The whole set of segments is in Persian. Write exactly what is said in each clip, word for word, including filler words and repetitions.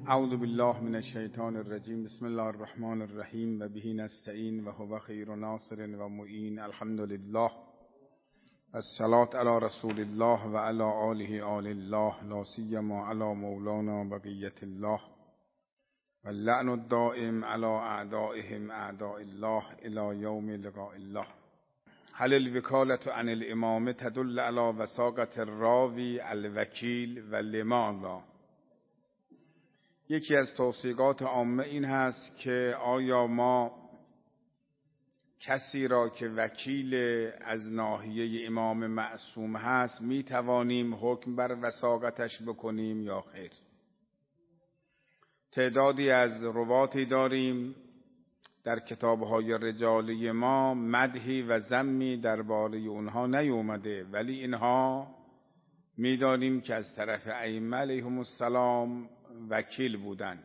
اعوذ بالله من الشیطان الرجیم. بسم الله الرحمن الرحیم و به نستعین و هو خیر ناصر و معین. الحمد لله الصلاة علی رسول الله و علی آله آل الله، لا سیما علی مولانا بقیة الله و اللعن الدائم علی اعدائهم اعداء الله الی یوم لقاء الله. هل الوکالة عن الامامه تدل علی وثاقة الراوی الوکیل و لماذا؟ یکی از توصیقات عامه این هست که آیا ما کسی را که وکیل از ناحیه امام معصوم هست می توانیم حکم بر وثاقتش بکنیم یا خیر؟ تعدادی از رواتی داریم در کتاب‌های رجالی ما مدحی و ذمی درباره اونها نیومده، ولی اینها می‌دانیم که از طرف ائمه علیهم السلام وکیل بودند.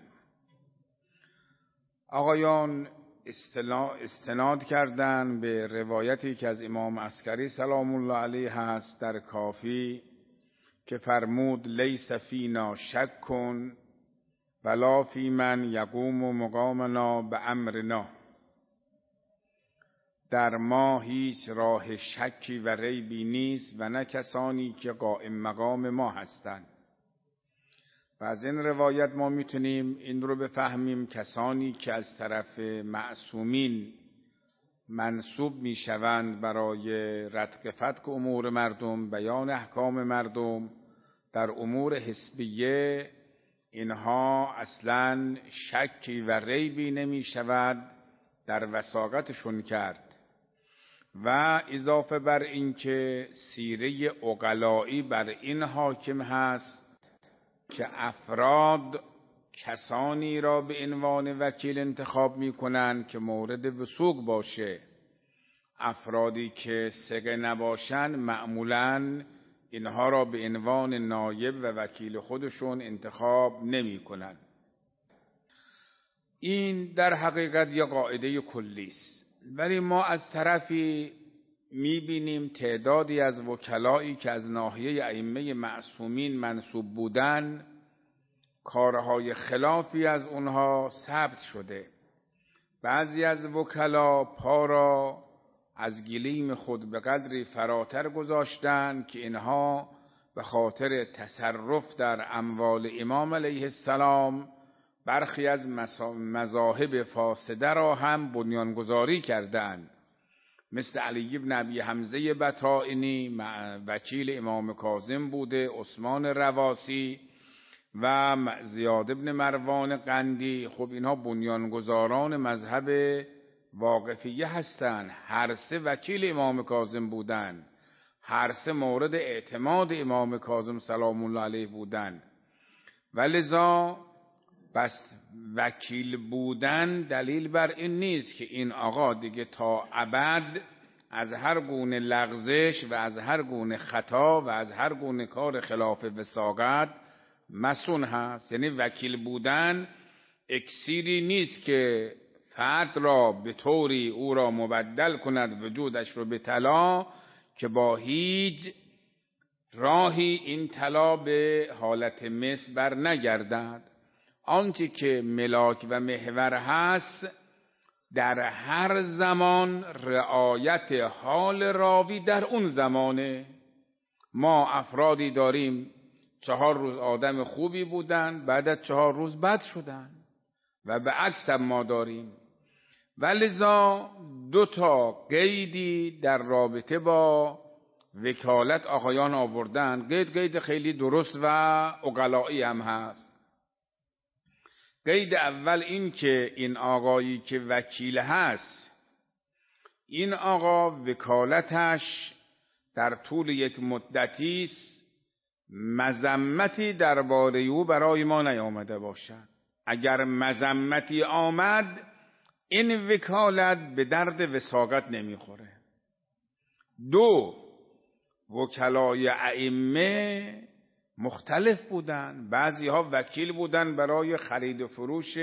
آقایان استناد کردند به روایتی که از امام عسکری سلام الله علیه هست در کافی که فرمود لیس فینا شک ولا فی من یقوم مقامنا به امرنا. در ما هیچ راه شکی و ریبی نیست و نه کسانی که قائم مقام ما هستند. و از این روایت ما میتونیم این رو بفهمیم کسانی که از طرف معصومین منصوب میشوند برای ردق فتق امور مردم، بیان احکام مردم در امور حسبیه، اینها اصلا شکی و ریبی نمیشود در وثاقتشون کرد. و اضافه بر این که سیره عقلایی بر این حاکم هست که افراد کسانی را به عنوان وکیل انتخاب می کنند که مورد وثوق باشه. افرادی که ثقه نباشند معمولاً اینها را به عنوان نایب و وکیل خودشون انتخاب نمی کنند. این در حقیقت یک قاعده کلی است، ولی ما از طرفی میبینیم تعدادی از وکلایی که از ناحیه ائمه معصومین منصوب بودن کارهای خلافی از اونها ثبت شده. بعضی از وکلا پا را از گلیم خود به قدری فراتر گذاشتند که اینها به خاطر تصرف در اموال امام علیه السلام برخی از مذاهب فاسده را هم بنیانگذاری کردند، مثل علی بن ابی حمزه بطائنی وکیل امام کاظم بوده، عثمان رواسی و زیاد بن مروان قندی. خب اینها بنیانگذاران مذهب واقفیه هستند، هر سه وکیل امام کاظم بودند، هر سه مورد اعتماد امام کاظم سلام الله علیه بودند. ولذا بس وکیل بودن دلیل بر این نیست که این آقا دیگه تا ابد از هر گونه لغزش و از هر گونه خطا و از هر گونه کار خلاف وثاقت مسئول هست. یعنی وکیل بودن اکسیری نیست که فرد را به طوری او را مبدل کند وجودش رو به طلا که با هیچ راهی این طلا به حالت مس بر نگردد. آنچه که ملاک و محور هست در هر زمان رعایت حال راوی در اون زمانه. ما افرادی داریم چهار روز آدم خوبی بودن، بعد از چهار روز بد شدن و به عکس هم ما داریم. ولذا دو تا قیدی در رابطه با وکالت آقایان آوردن. قید قید خیلی درست و عقلایی هم هست. قید اول این که این آقایی که وکیل هست، این آقا وکالتش در طول یک مدتی است مذمتی درباره او برای ما نیامده باشد. اگر مذمتی آمد این وکالت به درد وثاقت نمیخوره. دو، وکلای ائمه مختلف بودن. بعضی ها وکیل بودن برای خرید و فروش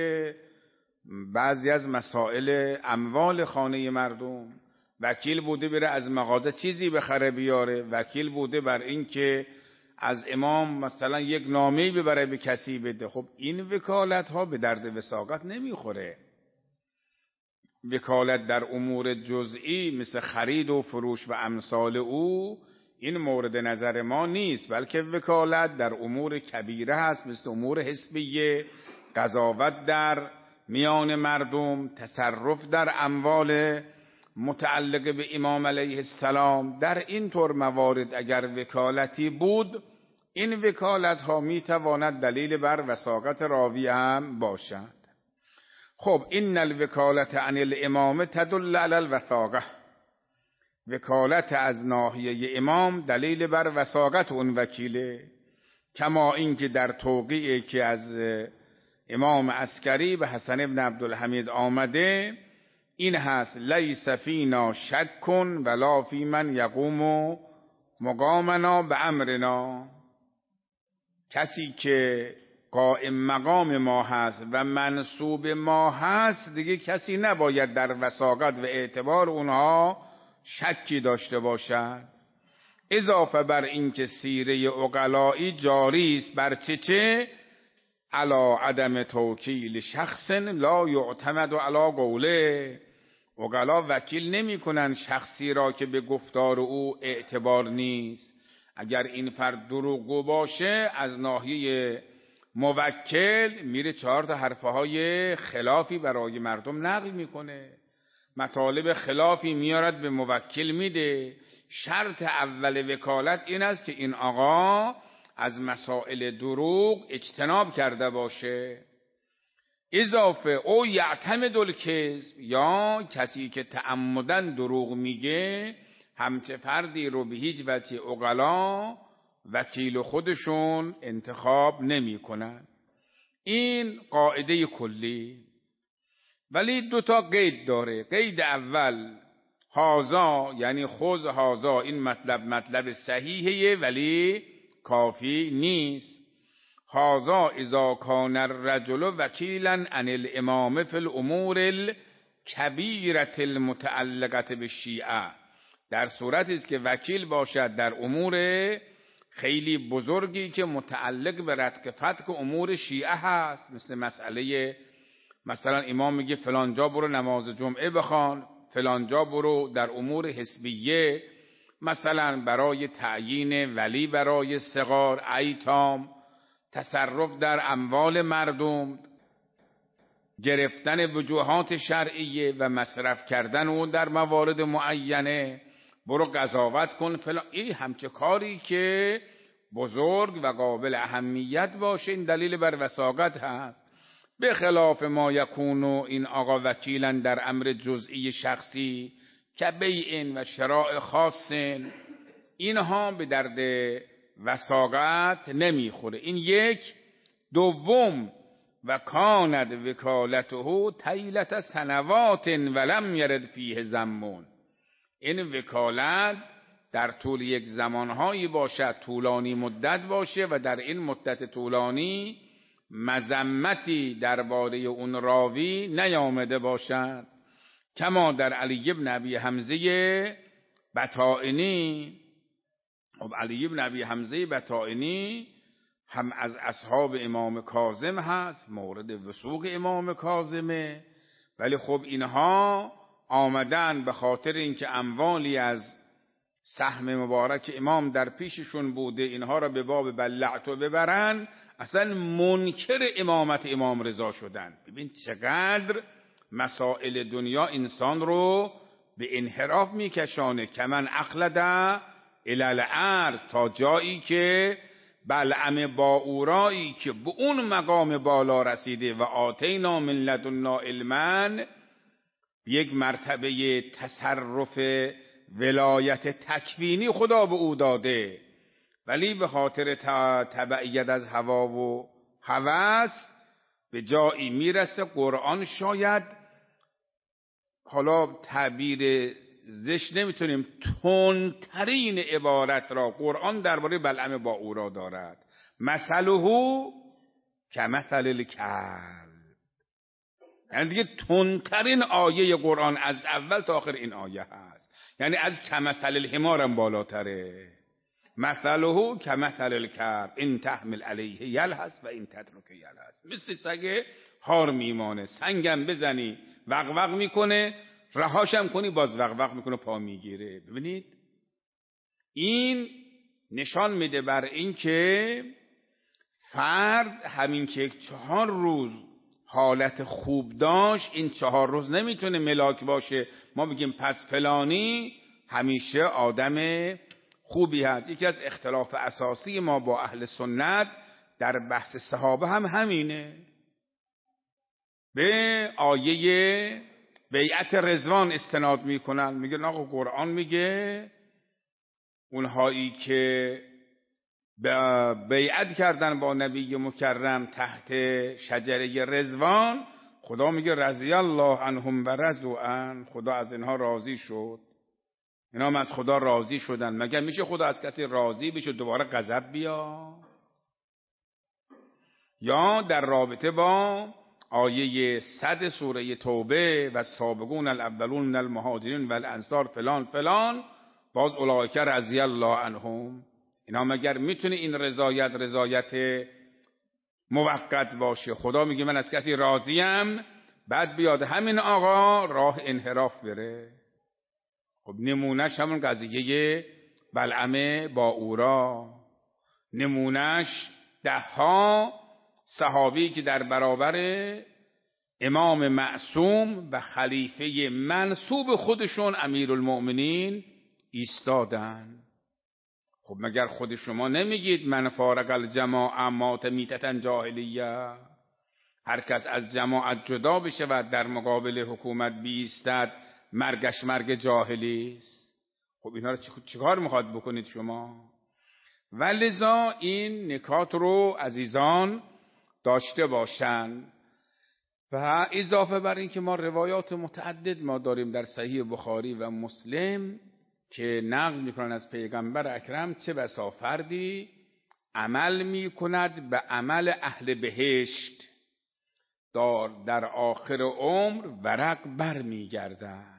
بعضی از مسائل اموال خانه مردم، وکیل بوده بره از مغازه چیزی بخره بیاره، وکیل بوده بر این که از امام مثلا یک نامه‌ای ببره به کسی بده. خب این وکالت ها به درد وثاقت نمیخوره. وکالت در امور جزئی مثل خرید و فروش و امثال او این مورد نظر ما نیست، بلکه وکالت در امور کبیره هست، مثل امور حسبیه، قضاوت در میان مردم، تصرف در اموال متعلق به امام علیه السلام. در این طور موارد اگر وکالتی بود، این وکالت ها می تواند دلیل بر وثاقت راوی هم باشد. خب این الوکالت عن الامام تدل علی الوثاقه، وکالت از ناحیه امام دلیل بر وثاقت اون وکیله، کما اینکه در توقیعی که از امام عسکری به حسن ابن عبدالحمید آمده این هست: لیس فینا شک ولا فی من یقوم مقامنا به امرنا. کسی که قائم مقام ما هست و منصوب ما هست دیگه کسی نباید در وثاقت و اعتبار اونها شکی داشته باشد. اضافه بر این که سیره عقلائی جاری است بر چه چه علی عدم توکیل شخص لا یعتمد علی قوله. عقلا وکیل نمی کنن شخصی را که به گفتار او اعتبار نیست. اگر این فرد دروغگو باشه از ناحیه موکل میره چهار تا حرفه های خلافی برای مردم نقل میکنه، مطالب خلافی میارد به موکل میده. شرط اول وکالت این است که این آقا از مسائل دروغ اجتناب کرده باشه. اضافه او یعتمد الکذب، یا کسی که تعمدن دروغ میگه همچه فردی رو به هیچ وجه عقلا وکیل خودشون انتخاب نمی کنن. این قاعده کلی. ولی دو تا قید داره. قید اول هازا، یعنی خذ هازا، این مطلب مطلب صحیحه ولی کافی نیست. هازا اذا کان الرجل وکیلا عن الامام فی الامور الکبیرة المتعلقة بالشیعه، در صورتی است که وکیل باشد در امور خیلی بزرگی که متعلق به رتق فتق امور شیعه هست، مثل مسئله مثلا امام میگه فلانجا برو نماز جمعه بخوان، فلانجا برو در امور حسبیه، مثلا برای تعیین ولی برای صغار، ایتام، تصرف در اموال مردم، گرفتن وجوهات شرعیه و مصرف کردن اون در موارد معینه، برو قضاوت کن فلان. این همچه کاری که بزرگ و قابل اهمیت باشه این دلیل بر وثاقت هست. به خلاف ما یکونو این آقا وکیلن در امر جزئی شخصی که بیع و شراء خاص، اینها به درد وثاقت نمیخوره. این یک. دوم و کاند وکالته طیلة سنوات ولم یرد فیه ذم، این وکالت در طول یک زمانهایی باشد، طولانی مدت باشه و در این مدت طولانی مذمتی درباره اون راوی نیامده باشد. کما در علی بن ابی حمزه بطائنی. خب علی بن ابی حمزه بطائنی هم از اصحاب امام کاظم هست، مورد وثوق امام کاظمه، ولی خب اینها آمدن به خاطر اینکه اموالی از سهم مبارک امام در پیششون بوده اینها را به باب بلعتو ببرن، اصلا منکر امامت امام رضا شدن. ببین چقدر مسائل دنیا انسان رو به انحراف میکشانه. کمن اخلد الی الارض، تا جایی که بلعم باورایی که به اون مقام بالا رسیده و آتینا من لدنا علما، یک مرتبه تصرف ولایت تکوینی خدا به او داده، ولی به خاطر تبعیت از هوا و هوس به جایی میرسه قرآن شاید، حالا تعبیر زشت نمیتونیم، تندترین عبارت را قرآن درباره بلعم باورا دارد. مثله کمثل الکلب، یعنی دیگه تندترین آیه قرآن از اول تا آخر این آیه هست، یعنی از کمثل الحمار هم بالاتره. مثله کمثل الکلب ان تحمل علیه یلهث و ان تترکه یلهث. مثل سگ هار میمانه، سنگم بزنی وقوق میکنه، رهاشم کنی باز وقوق میکنه، پا میگیره. ببینید این نشان میده بر این که فرد همین که چهار روز حالت خوب داشت، این چهار روز نمیتونه ملاک باشه ما بگیم پس فلانی همیشه آدم خوبی هست. یکی از اختلاف اساسی ما با اهل سنت در بحث صحابه هم همینه. به آیه بیعت رضوان استناد میکنن، میگن آقا قرآن میگه اونهایی که بیعت کردن با نبی مکرم تحت شجره رضوان، خدا میگه رضی الله عنهم و رضوا عنه، خدا از اینها راضی شد، اینا هم از خدا راضی شدن. مگر میشه خدا از کسی راضی بشه دوباره غضب بیا؟ یا در رابطه با آیه صد سوره توبه و سابقون الاولون من المهاجرین و الانصار فلان فلان، باز اولئک رضی الله عنهم، اینا مگر میتونه این رضایت رضایت موقت باشه؟ خدا میگه من از کسی راضیم، بعد بیاد همین آقا راه انحراف بره. خب نمونهش همون قضیه بلعم با اورا، نمونهش ده ها صحابی که در برابر امام معصوم و خلیفه منصوب خودشون امیرالمؤمنین ایستادن. خب مگر خود شما نمیگید من فارق الجماعه مات میتة جاهلیه، هر کس از جماعت جدا بشه و در مقابل حکومت بیستد مرگش مرگ جاهلی است؟ خب اینا رو چیکار میخواد بکنید شما؟ ولذا این نکات رو عزیزان داشته باشن. و اضافه بر این که ما روایات متعدد ما داریم در صحیح بخاری و مسلم که نقل میکنن از پیغمبر اکرم چه بسا فردی عمل میکند به عمل اهل بهشت دار در آخر عمر ورق بر میگردد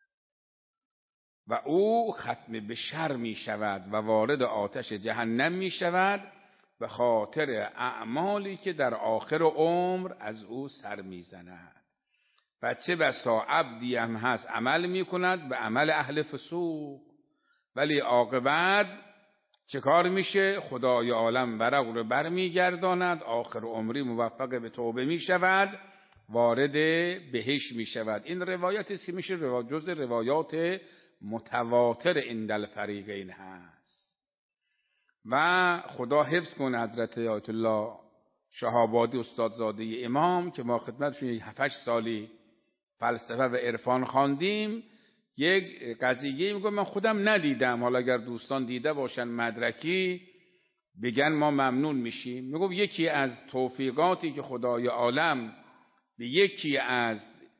و او ختم به شر میشود و وارد آتش جهنم میشود به خاطر اعمالی که در آخر عمر از او سر میزند. و چه بسا عبدی هم هست عمل میکند به عمل اهل فسوق، ولی عاقبت چه کار میشه؟ خدای عالم ورق رو بر میگرداند، آخر عمری موفق به توبه میشود، وارد بهشت میشود. این روایت است که میشه جز روایات متواتر عند الفریقین هست. و خدا حفظ کنه حضرت آیت الله شهابادی استادزاده امام که ما خدمتشون یک هفت هشت سالی فلسفه و عرفان خواندیم، یک قضیه میگم من خودم ندیدم، حالا اگر دوستان دیده باشن مدرکی بگن ما ممنون میشیم. میگم یکی از توفیقاتی که خدای عالم به یکی از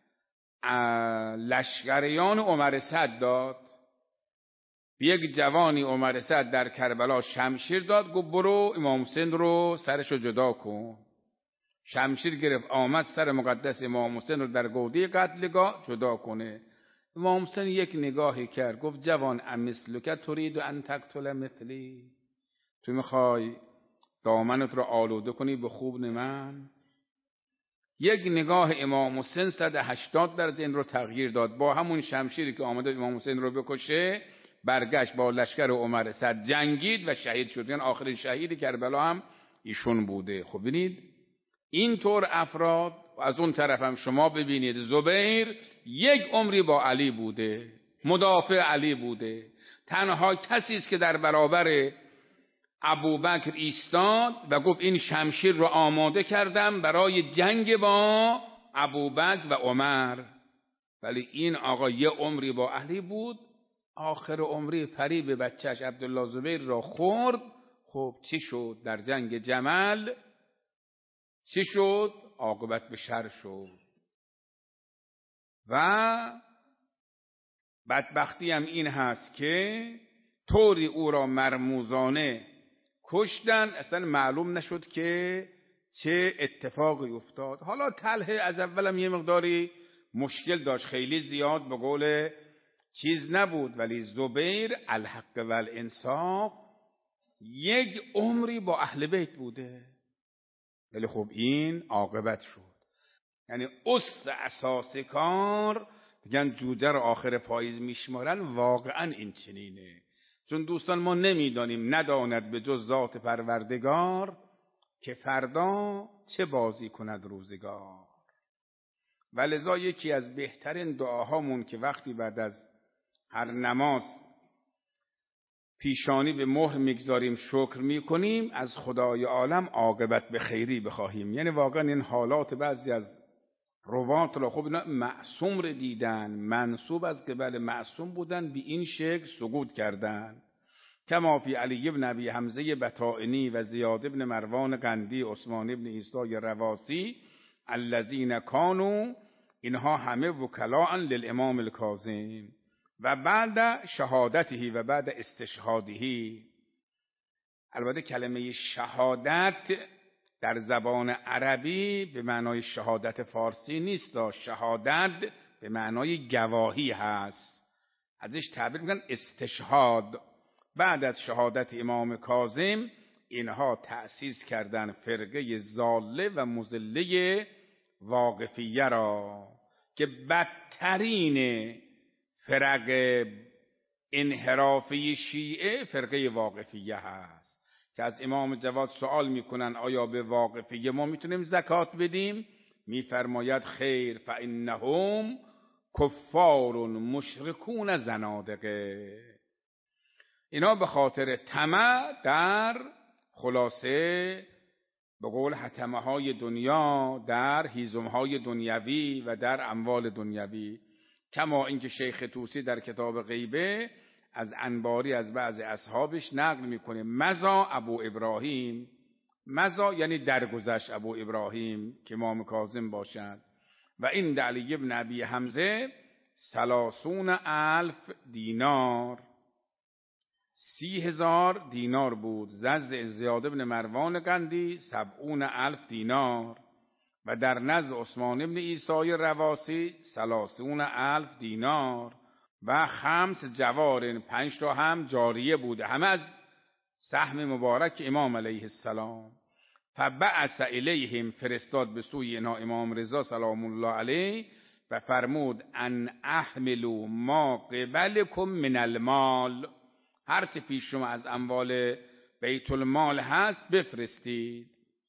لشکریان عمر سعد داد، به یک جوانی عمر سعد در کربلا شمشیر داد، گفت برو امام حسین رو سرشو جدا کن. شمشیر گرفت آمد سر مقدس امام حسین رو در گودی قتلگاه جدا کنه. امام حسین یک نگاهی کرد، گفت جوان امثلک ترید ان تقتل مثلی، تو میخوای دامنت رو آلوده کنی به خوبن من؟ یک نگاه امام حسین صد و هشتاد درجه این رو تغییر داد. با همون شمشیری که آمده امام حسین رو بکشه برگشت با لشکر عمر سعد جنگید و شهید شد. یعنی آخرین شهید کربلا هم ایشون بوده. خب ببینید اینطور افراد. از اون طرف هم شما ببینید زبیر یک عمری با علی بوده، مدافع علی بوده، تنها کسی است که در برابر ابوبکر ایستاد و گفت این شمشیر رو آماده کردم برای جنگ با ابوبکر و عمر. ولی این آقا یه عمری با علی بود، آخر عمری فریب بچهش عبدالله زبیر را خورد. خب چی شد در جنگ جمل؟ چی شد؟ عاقبت به شر شد و بدبختی هم این هست که طوری او را مرموزانه کشتن اصلا معلوم نشد که چه اتفاقی افتاد. حالا طلحه از اولم یه مقداری مشکل داشت، خیلی زیاد به قول چیز نبود، ولی زبیر الحق و الانصاف یک عمری با اهل بیت بوده، ولی خب این عاقبت شد. یعنی اصل اساس کار، میگن جوجه رو آخر پاییز میشمارن، واقعا این چنینه. چون دوستان ما نمیدانیم نداند به جز ذات پروردگار، که فردا چه بازی کند روزگار. ولذا یکی از بهترین دعاهامون که وقتی بعد از هر نماز پیشانی به مهر میگذاریم شکر میکنیم، از خدای عالم عاقبت به خیری بخواهیم. یعنی واقعا این حالات بعضی از روات را خب معصوم رو دیدن، منصوب از قبل معصوم بودن، به این شکل سقوط کردن. کما فی علی بن ابی حمزه بطائنی و زیاد بن مروان قندی عثمان بن عیسی رواسی الذین کانوا، اینها همه وکلاء للامام الکاظم و بعد شهادته و بعد استشهاده. البته کلمه شهادت در زبان عربی به معنای شهادت فارسی نیست، شهادت به معنای گواهی هست، ازش تعبیر میکنن استشهاد. بعد از شهادت امام کاظم اینها تأسیس کردن فرقه ضاله و مضله واقفیه را، که بدترین فرق انحرافی شیعه فرقه واقفیه هست، که از امام جواد سوال میکنن آیا به واقفیه ما میتونیم زکات بدیم؟ میفرماید خیر، فانهم کفار مشرکون زنادقه. اینا به خاطر طمع در خلاصه به قول حطمه های دنیا، در هیزم های دنیوی و در اموال دنیوی. کما اینکه شیخ طوسی در کتاب غیبه از انباری از بعض اصحابش نقل میکنه مضا ابو ابراهیم، مضا یعنی درگذشت ابو ابراهیم که امام کاظم باشد، و این علی بن ابی حمزه سلاسون الف دینار، سی هزار دینار بود. زز زیاد بن مروان قندی سبعون الف دینار، و در نزد عثمان بن عیسی رواسی سلاسون الف دینار، و خمس جوارن، پنج تا هم جاریه بوده، همه از سهم مبارک امام علیه السلام. فبعث الیهم، فرستاد به سوی اینا امام رضا سلام الله علیه و فرمود ان احملوا ما قبلکم من المال، هر چه پیش شما از اموال بیت المال هست بفرستید.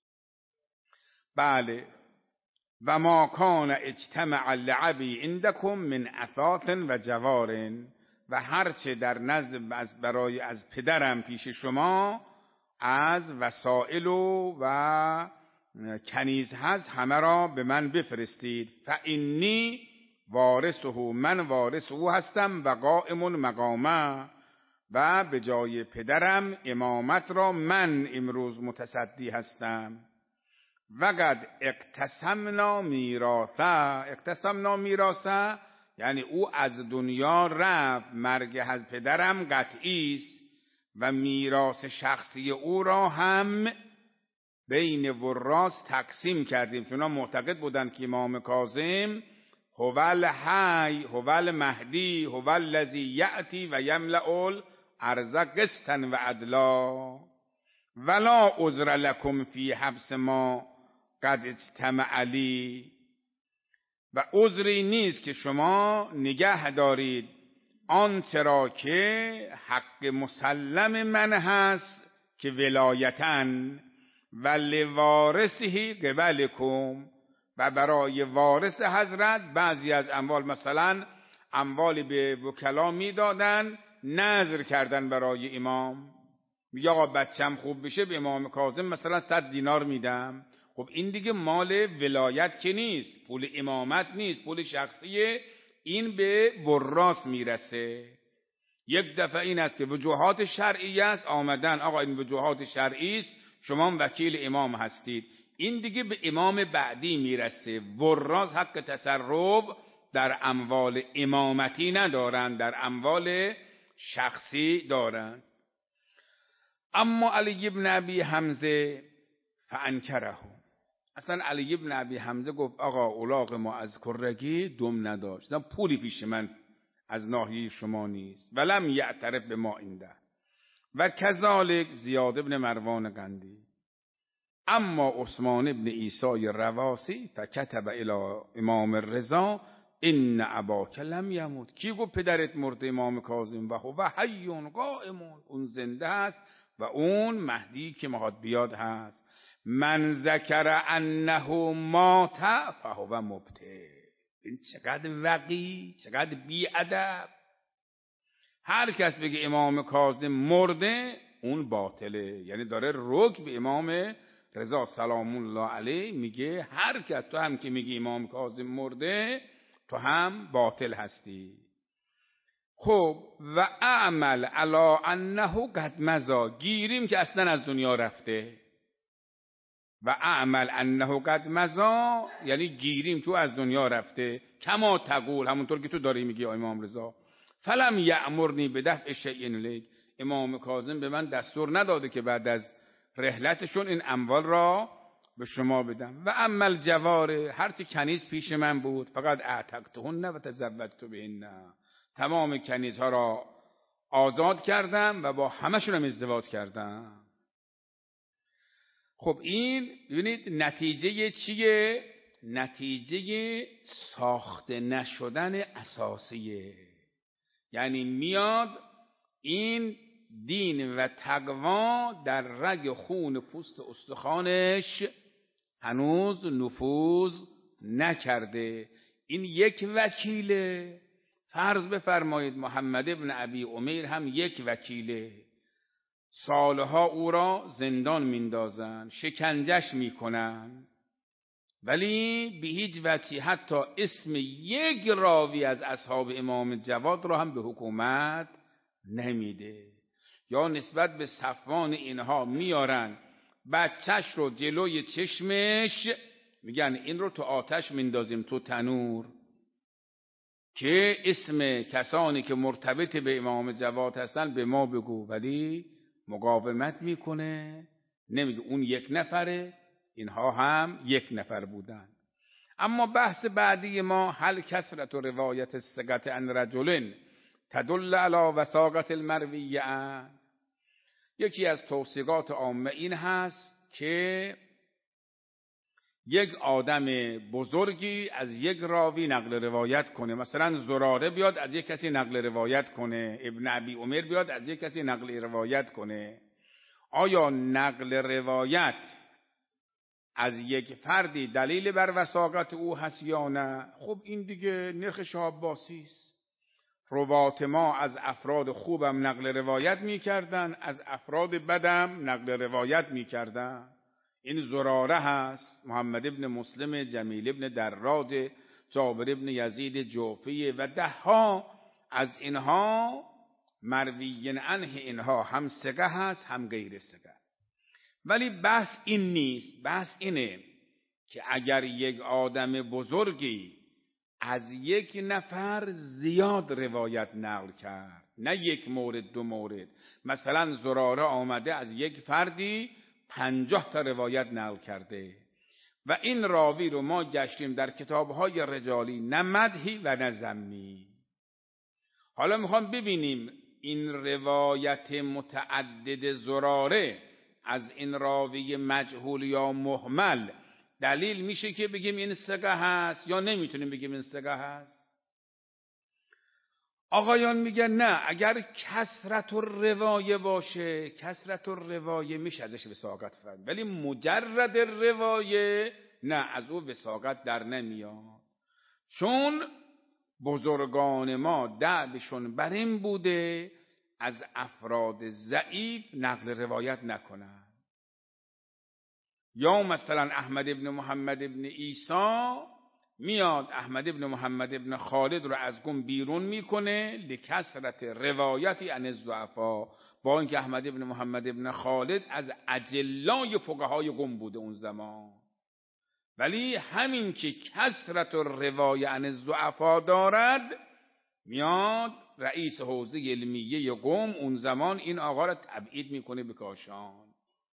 بله. و ما کان اجتمع لعبی عندکم من اثاث و جوارن، و هر چه در نزد برای از پدرم پیش شما از وسائل و, و کنیز هست همه را به من بفرستید. فانی وارثه، من وارث او هستم، و قائم مقامه، و به جای پدرم امامت را من امروز متصدی هستم. وقد اقتسمنا میراثه، اقتسمنا میراثه یعنی او از دنیا رفت، مرگ از پدرم قطعی است، و میراث شخصی او را هم بین وراث تقسیم کردیم، چون معتقد بودند که امام کاظم هو الحی هو المهدی هو الذی یأتی و یملأ الارض قسطا و عدلا ولا عذر لکم فی حبس ما قد اجتمع لی، و عذری نیست که شما نگه دارید آنچه را که حق مسلم من هست که ولایتن، و لوارثه قبلکم، و برای وارث حضرت بعضی از اموال، مثلا اموالی به وکلا میدادن، نذر کردن برای امام، میگه آقا بچم خوب بشه به امام کاظم مثلا صد دینار میدم. خب این دیگه مال ولایت که نیست، پول امامت نیست، پول شخصیه، این به وراث میرسه. یک دفعه این است که وجوهات شرعی است، آمدن آقا این وجوهات شرعی است، شما وکیل امام هستید، این دیگه به امام بعدی میرسه. وراث حق تصرف در اموال امامتی ندارن، در اموال شخصی دارن. اما علی بن ابی حمزه فانکره، اصلا علی بن ابی حمزه گفت آقا اولاغ ما از کرگی دم نداشت، پولی پیش من از ناحیه شما نیست. ولم یعترف به ما اینده، و کذالک زیاد ابن مروان قندی. اما عثمان ابن عیسی رواسی فکتب الی امام رضا ان اباک لم یموت. کی گفت پدرت مرده؟ امام کاظم. و هو حی قائم، اون زنده است و اون مهدی که میخواد بیاد هست. من ذکر انه مات فهو مبتل. این چقدر وقی، چقدر بی ادب. هر کس بگه امام کاظم مرده اون باطله، یعنی داره رک به امام رضا سلام الله علیه میگه هر کس، تو هم که میگی امام کاظم مرده تو هم باطل هستی. خب و اعمل علی انه قد مضی، گیریم که اصلا از دنیا رفته. و اعمل انه قد مضی یعنی گیریم تو از دنیا رفته. کما تقول، همونطور که تو داری میگی امام رضا. فلم یأمرنی بدفع شیء الیک، امام کاظم به من دستور نداده که بعد از رحلتشون این اموال را به شما بدم. و عمل جواره، هرچی کنیز پیش من بود فقط اعتقتهن و تزوجت بهن، تمام کنیزها را آزاد کردم و با همشون هم ازدواج کردم. خب این ببینید نتیجه چیه؟ نتیجه ساخته نشدن اساسیه. یعنی میاد این دین و تقوا در رگ خون پوست استخوانش هنوز نفوذ نکرده. این یک وکیله. فرض بفرمایید محمد ابن ابی عمیر هم یک وکیله، سالها او را زندان میندازن، شکنجش میکنن، ولی به هیچ وجهی حتی اسم یک راوی از اصحاب امام جواد را هم به حکومت نمیده. یا نسبت به صفوان اینها میارن بچهش رو جلوی چشمش میگن این رو تو آتش میندازیم، تو تنور، که اسم کسانی که مرتبط به امام جواد هستن به ما بگو. ولی مقاومت میکنه، نمیگه اون یک نفره، اینها هم یک نفر بودن. اما بحث بعدی ما هل کثرت و روایت الثقة عن رجل تدل علی وثاقة المروی عنه. یکی از توصیقات عامه این هست که یک آدم بزرگی از یک راوی نقل روایت کنه. مثلا زراره بیاد از یک کسی نقل روایت کنه، ابن ابی عمر بیاد از یک کسی نقل روایت کنه. آیا نقل روایت از یک فردی دلیل بر وثاقت او هست یا نه؟ خب این دیگه نرخ شاه عباسی است. روات ما از افراد خوبم نقل روایت میکردن، از افراد بدم نقل روایت میکردن. این زراره هست، محمد ابن مسلم، جمیل ابن دراج، جابر ابن یزید جوفیه و ده ها از اینها مرویین عنه، اینها هم ثقه هست هم غیر ثقه. ولی بحث این نیست، بحث اینه که اگر یک آدم بزرگی از یک نفر زیاد روایت نقل کرد، نه یک مورد دو مورد، مثلا زراره آمده از یک فردی پنجاه تا روایت نقل کرده و این راوی رو ما گشتیم در کتابهای رجالی، نه مدحی و نه ذمی. حالا میخوام ببینیم این روایت متعدد زراره از این راوی مجهول یا مهمل دلیل میشه که بگیم این ثقه هست یا نمیتونیم بگیم این ثقه هست؟ آقایان میگن نه، اگر کثرت الروایه باشه، کثرت الروایه میشه ازش وثاقت فهمید، ولی مجرد روایه نه، از او وثاقت در نمیاد. چون بزرگان ما دعوشون بر این بوده از افراد ضعیف نقل روایت نکنن. یا مثلا احمد ابن محمد ابن عیسی میاد احمد ابن محمد ابن خالد رو از قم بیرون میکنه لکثرت روایتی عن الضعفا، با اینکه احمد ابن محمد ابن خالد از اجلای فقهای قم بوده اون زمان، ولی همین که کثرت روایه عن الضعفا دارد میاد رئیس حوزه علمیه قم اون زمان این آقا را تبعید میکنه به کاشان.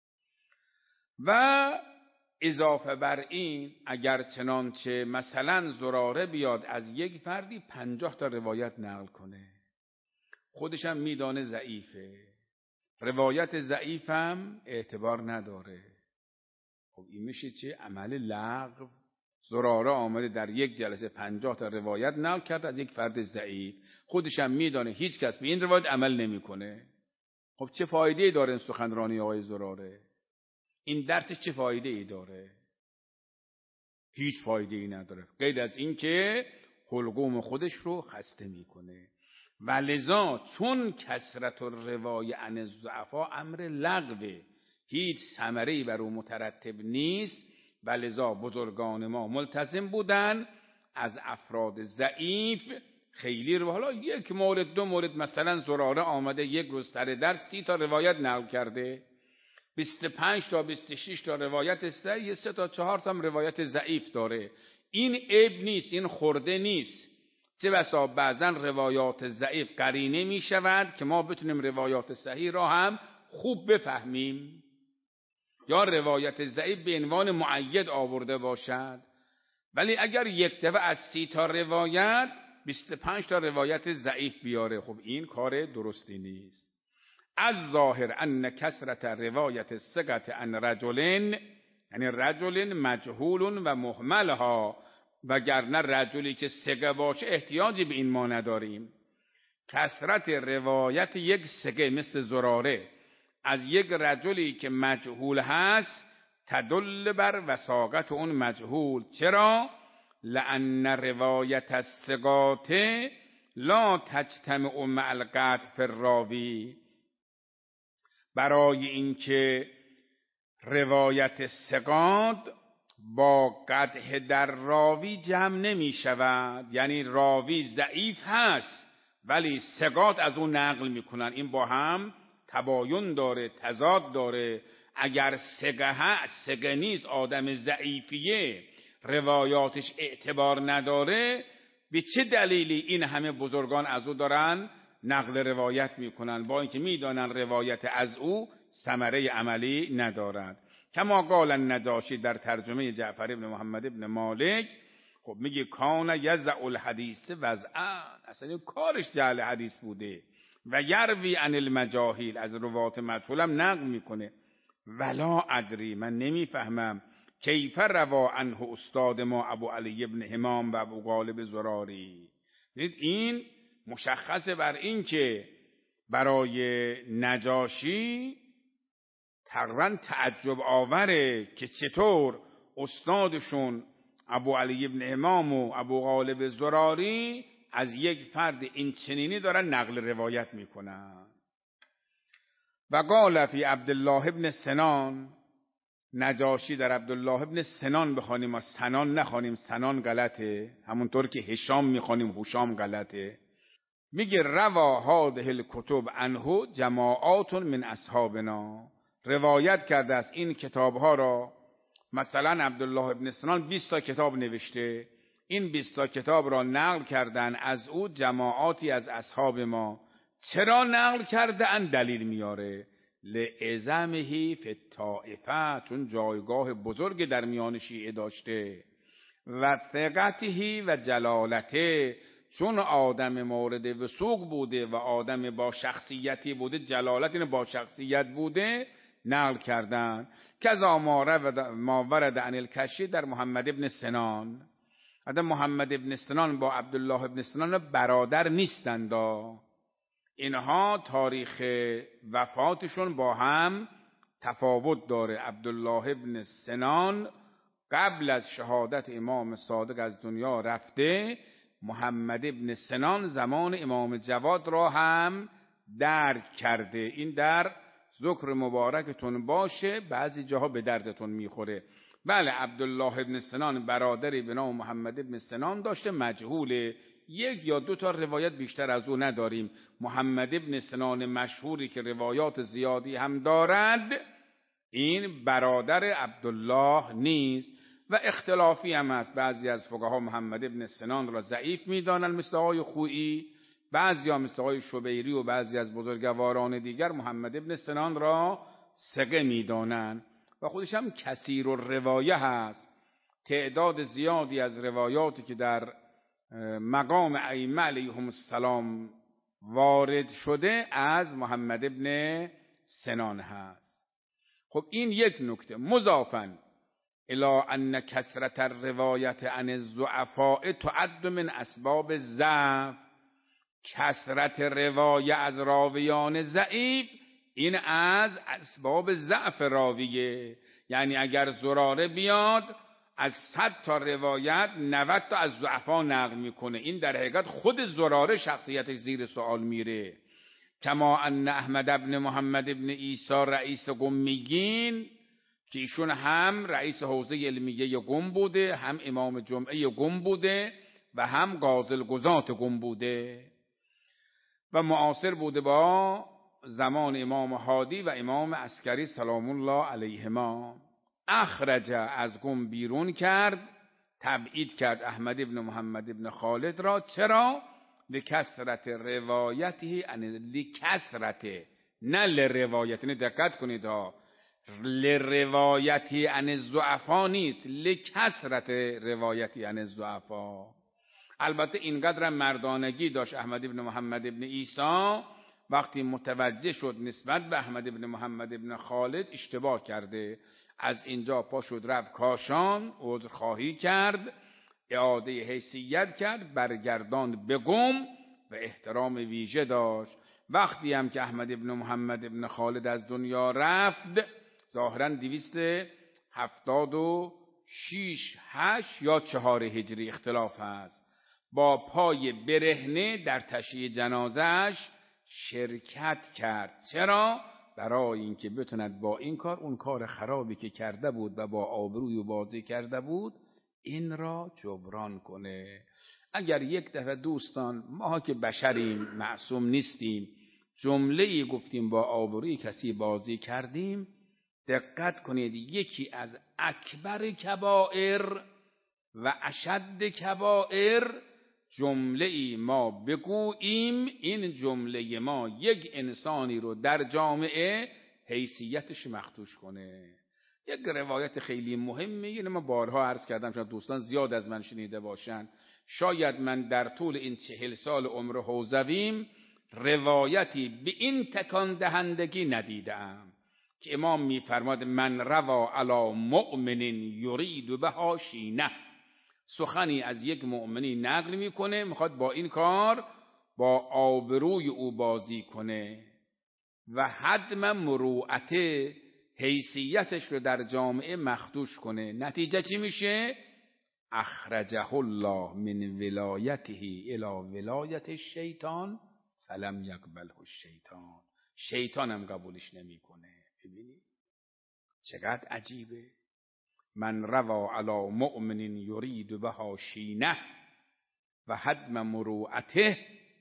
و اضافه بر این اگر چنانچه مثلا زراره بیاد از یک فردی پنجاه تا روایت نقل کنه، خودش هم میدانه ضعیفه، روایت ضعیفم اعتبار نداره. خب این میشه چه؟ عمل لغو. زراره آمده در یک جلسه پنجاه تا روایت نقل کرد از یک فرد ضعیف، خودش هم میدانه هیچ کس به این روایت عمل نمیکنه. خب چه فایده ای داره این سخنرانی آقای زراره؟ این درسش چه فایده ای داره؟ هیچ فایده ای نداره، غیر از این که حلقوم خودش رو خسته میکنه. و لذا چون کثرت الروایه عن الضعفاء امر لغوه، هیچ ثمره‌ای بر او مترتب نیست، و لذا بزرگان ما ملتزم بودن از افراد ضعیف خیلی رو، حالا یک مورد دو مورد، مثلا زراره آمده یک روز سر در سی تا روایت نقل کرده، بیست و پنج تا بیست و شش تا روایت صحیح، سه تا چهار تا هم روایت ضعیف داره. این عیب نیست، این خورده نیست. چه بسا بعضا روایات ضعیف قرینه می شود که ما بتونیم روایات صحیح را هم خوب بفهمیم، یا روایت ضعیف به عنوان مؤید آورده باشد. ولی اگر یک دفعه از سی تا روایت بیست و پنج تا روایت ضعیف بیاره، خب این کار درستی نیست. از ظاهر ان کثرت روایت ثقت عن رجلین، یعنی رجل مجهول و مهملها، وگرنه رجلی که ثقه باشه احتیاجی به این ما نداریم. کثرت روایت یک ثقه مثل زراره از یک رجلی که مجهول هست تدل بر وثاقت اون مجهول. چرا؟ لأن روایت الثقات لا تجتمع مع القدح فی الراوی، برای اینکه روایت ثقات با قدح در راوی جمع نمی شود. یعنی راوی ضعیف هست ولی ثقات از اون نقل میکنن، این با هم تباین داره، تضاد داره. اگر ثقه هست، ثقه نیست، آدم ضعیفیه، روایاتش اعتبار نداره، به چه دلیلی این همه بزرگان از او دارن نقل روایت میکنن، با اینکه میدانن روایت از او ثمره عملی ندارد. کما قال النجاشی در ترجمه جعفر ابن محمد ابن مالک، خب میگه کان یزع الحدیث وضعا، اصلا کارش جعل حدیث بوده، و یروی عن المجاهیل، از روات مجهولم نقل میکنه. ولا ادری، من نمیفهمم، کیف روا عنه استاد ما ابو علی ابن همام و ابو غالب زراری. این مشخصه بر این که برای نجاشی تقریبا تعجب آوره که چطور استادشون ابو علی ابن امام و ابو غالب زراری از یک فرد این چنینی دارن نقل روایت میکنن. و قال فی عبدالله ابن سنان، نجاشی در عبدالله ابن سنان بخوانیم و سنان نخوانیم، سنان غلطه، همونطور که هشام میخوانیم هشام غلطه. میگه روا هذه الکتب عنه جماعات من اصحابنا، روایت کرده از این کتابها را، مثلا عبدالله ابن سنان بیست تا کتاب نوشته، این بیست تا کتاب را نقل کردن از او جماعاتی از اصحاب ما. چرا نقل کرده ان؟ دلیل میاره، لعظمه فی الطائفه، چون جایگاه بزرگ در میان شیعه داشته، و ثقته و جلالته، چون آدم مورد وثوق بوده و آدم با شخصیتی بوده، جلالت این با شخصیت بوده، نقل کردن. کذا ما ورد عن الکشی در محمد ابن سنان. آدم محمد ابن سنان با عبدالله ابن سنان برادر نیستند، اینها تاریخ وفاتشون با هم تفاوت داره. عبدالله ابن سنان قبل از شهادت امام صادق از دنیا رفته، محمد ابن سنان زمان امام جواد را هم درک کرده. این در ذکر مبارکتون باشه، بعضی جاها به دردتون میخوره. بله، عبدالله ابن سنان برادری به نام محمد ابن سنان داشته، مجهوله، یک یا دو تا روایت بیشتر از او نداریم. محمد ابن سنان مشهوری که روایات زیادی هم دارد، این برادر عبدالله نیست و اختلافی هم است. بعضی از فقها محمد ابن سنان را ضعیف میدانند مثل آقای خویی، بعضی ها مثل آقای شبیری و بعضی از بزرگواران دیگر محمد ابن سنان را ثقه میدانند و خودش هم کثیر الروایه هست. تعداد زیادی از روایاتی که در مقام ائمه علیهم السلام وارد شده از محمد ابن سنان هست. خب این یک نکته. مضافاً الی ان کثرت الروایت عن الضعفاء تعد من اسباب ضعف، کثرت روایت از راویان ضعیف این از اسباب ضعف راویه. یعنی اگر زراره بیاد از صد تا روایت نود تا از ضعفا نقل میکنه، این در حقیقت خود زراره شخصیتش زیر سوال میره. کما ان احمد ابن محمد ابن عیسی رئیس قمیین، که ایشون هم رئیس حوزه علمیه قم بوده، هم امام جمعه قم بوده و هم قاضی القضات قم بوده و معاصر بوده با زمان امام هادی و امام عسکری سلام الله علیهما. اخرج از قم بیرون کرد، تبعید کرد احمد ابن محمد ابن خالد را. چرا؟ لکثرت روایتی، لکثرت نه لروایت. نه دقت کنید ها، لروایتی عن الضعفا نیست، لکثرت روایتی عن الضعفا. البته اینقدر مردانگی داشت احمد ابن محمد ابن عیسی، وقتی متوجه شد نسبت به احمد ابن محمد ابن خالد اشتباه کرده، از اینجا پا شد رفت کاشان، عذرخواهی کرد، اعاده حیثیت کرد، برگرداند به قم و احترام ویژه داشت. وقتی هم که احمد ابن محمد ابن خالد از دنیا رفت، ظاهراً دویست هفتاد و شیش هشت یا چهار هجری اختلاف هست، با پای برهنه در تشییع جنازش شرکت کرد. چرا؟ برای اینکه بتوند با این کار اون کار خرابی که کرده بود و با آبروی و بازی کرده بود این را جبران کنه. اگر یک دفعه دوستان، ما که بشریم معصوم نیستیم، جمله‌ای گفتیم با آبروی کسی بازی کردیم، دقت کنید یکی از اکبر کبائر و اشد کبائر جمله‌ای ما بگوییم، این جمله ما یک انسانی رو در جامعه حیثیتش مخدوش کنه. یک روایت خیلی مهمه، اینو من بارها عرض کردم، شاید دوستان زیاد از من شنیده باشن. شاید من در طول این چهل سال عمر حوزویم روایتی به این تکان دهندگی ندیدم که امام میفرماد من روا علی مؤمن یرید بها شینه، سخنی از یک مؤمنی نقل میکنه، میخواد با این کار با آبروی او بازی کنه و حتما مروءت حیثیتش رو در جامعه مخدوش کنه. نتیجه چی میشه؟ اخرجه الله من ولایته الی ولایت الشیطان فلم یقبله الشیطان، شیطان هم قبولش نمیکنه. ببینید چقدر عجیبه. من روا علی مؤمن یرید بها شینه و هدم مروءته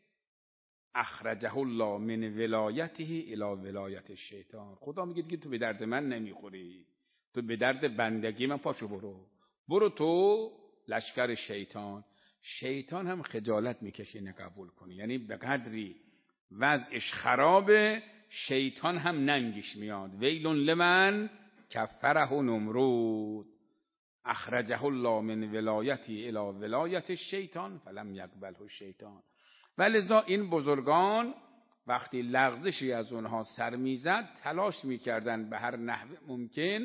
اخرجه الله من ولایته الی ولایت الشیطان. خدا میگه دیگه تو به درد من نمیخوری، تو به درد بندگی من پاشو برو، برو تو لشکر شیطان. شیطان هم خجالت میکشه نقبول کنی، یعنی به قدری وضعش خرابه شیطان هم ننگش میاد. ویل لمن کفره نمرود اخرجه الله من ولایتی الی ولایت الشیطان فلم یقبله الشیطان. ولذا این بزرگان وقتی لغزشی از اونها سر میزد تلاش میکردن به هر نحو ممکن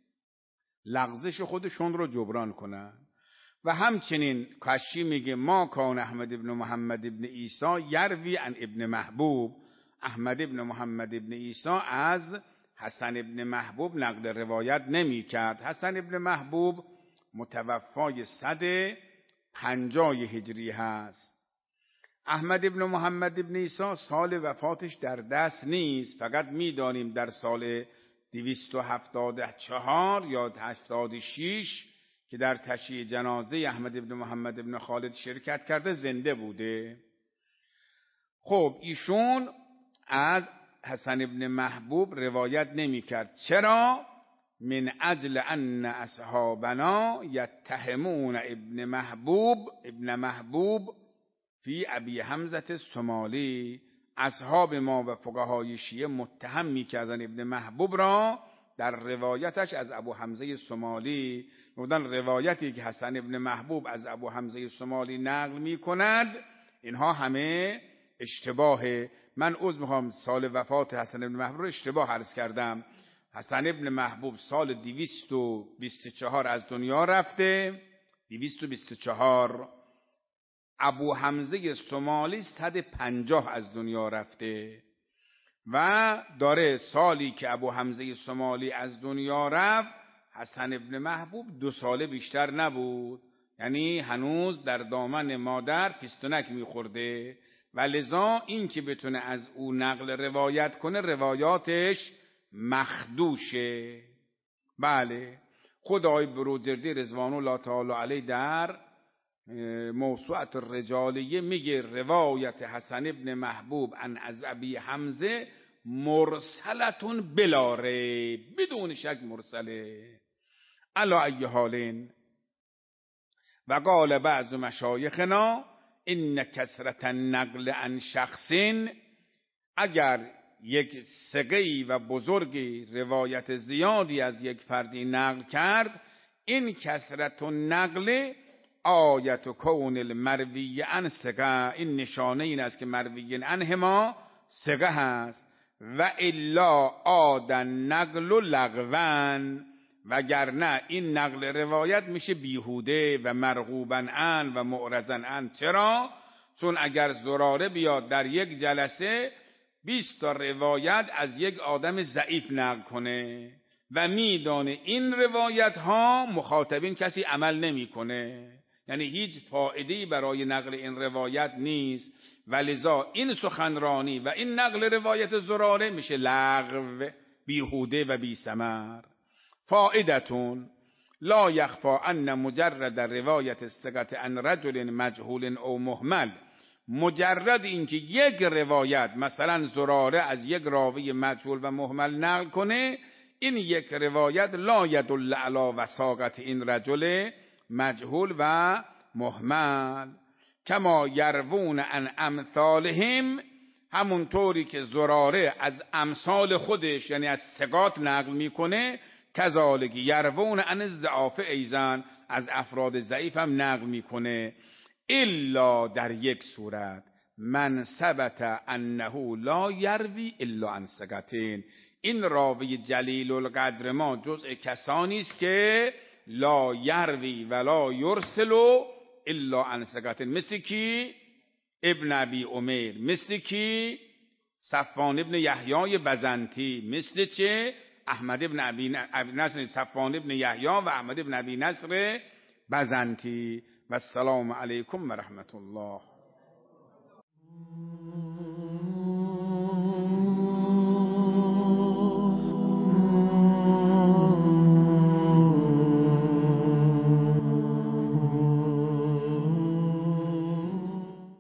لغزش خودشون رو جبران کنن. و همچنین کاشی میگه ما کان احمد ابن محمد ابن عیسی یروی عن ابن محبوب، احمد ابن محمد ابن عیسی از حسن ابن محبوب نقل روایت نمی کرد. حسن ابن محبوب متوفای صد پنجاه هجری هست. احمد ابن محمد ابن عیسی سال وفاتش در دست نیست، فقط میدانیم در سال دویست و هفتاد و چهار یا هفتاد و شش که در تشییع جنازه احمد ابن محمد ابن خالد شرکت کرده زنده بوده. خب ایشون از حسن ابن محبوب روایت نمی کرد. چرا؟ من اجل ان اصحابنا یتهمون ابن محبوب ابن محبوب فی ابی حمزه الصومالی. اصحاب ما و فقهای شیعه متهم میکردن ابن محبوب را در روایتش از ابو حمزه الصومالی. میگفتن روایتی که حسن ابن محبوب از ابو حمزه الصومالی نقل میکند اینها همه اشتباهه. من عذر میخوام سال وفات حسن ابن محبوب رو اشتباه عرض کردم. حسن ابن محبوب سال دویست و بیست و چهار از دنیا رفته، دویست و بیست و چهار. ابو حمزه سمالی صد و پنجاه از دنیا رفته و داره سالی که ابو حمزه سمالی از دنیا رفت حسن ابن محبوب دو ساله بیشتر نبود، یعنی هنوز در دامن مادر پیستونک میخورده و لذا این که بتونه از او نقل روایت کنه روایاتش مخدوشه. بله خدای بروجردی رضوان الله تعالی علیه در موسوعت الرجالیه میگه روایت حسن ابن محبوب عن از ابی حمزه مرسلتون بلا ریب، بدون شک مرسله. علی ای حالین و قال بعض مشایخنا ان کثرت النقل عن شخص، اگر یک ثقه‌ای و بزرگی روایت زیادی از یک فردی نقل کرد، این کثرت النقل آیت کون المروی عن ثقه، این نشانه این است که مروی عنه ما ثقه هست. و الا عاد النقل لغوا، وگرنه این نقل روایت میشه بیهوده و مرغوبا عن و معرضا عن. چرا؟ چون اگر زراره بیاد در یک جلسه بیست تا روایت از یک آدم ضعیف نقل کنه و میدانه این روایت ها مخاطبین کسی عمل نمیکنه، یعنی هیچ فایده‌ای برای نقل این روایت نیست و لذا این سخنرانی و این نقل روایت زراره میشه لغو، بیهوده و بی ثمر. فائدتون لا یخفا ان مجرد روایت الثقة عن رجل مجهول او مهمل، مجرد اینکه یک روایت مثلا زراره از یک راوی مجهول و مهمل نقل کنه، این یک روایت لا یدل علی وثاقت این رجل مجهول و مهمل. کما یروون عن امثالهم، همونطوری که زراره از امثال خودش یعنی از ثقات نقل میکنه، کذالک یروون عن الضعاف ایضا، از افراد ضعیف هم نقل میکنه. الا در یک صورت، من ثبت انه لا یروی الا عن ثقتین، این راوی جلیل القدر ما جزء کسانی است که لا یروی ولا یرسل الا عن ثقتین، مثل کی؟ ابن ابی عمیر، مثل کی؟ صفوان ابن یحیی بزنتی، مثل چه؟ احمد ابن ابی نصر، صفوان ابن یحیی و احمد ابن ابی نصر بزنتی. و السلام علیکم و رحمت الله.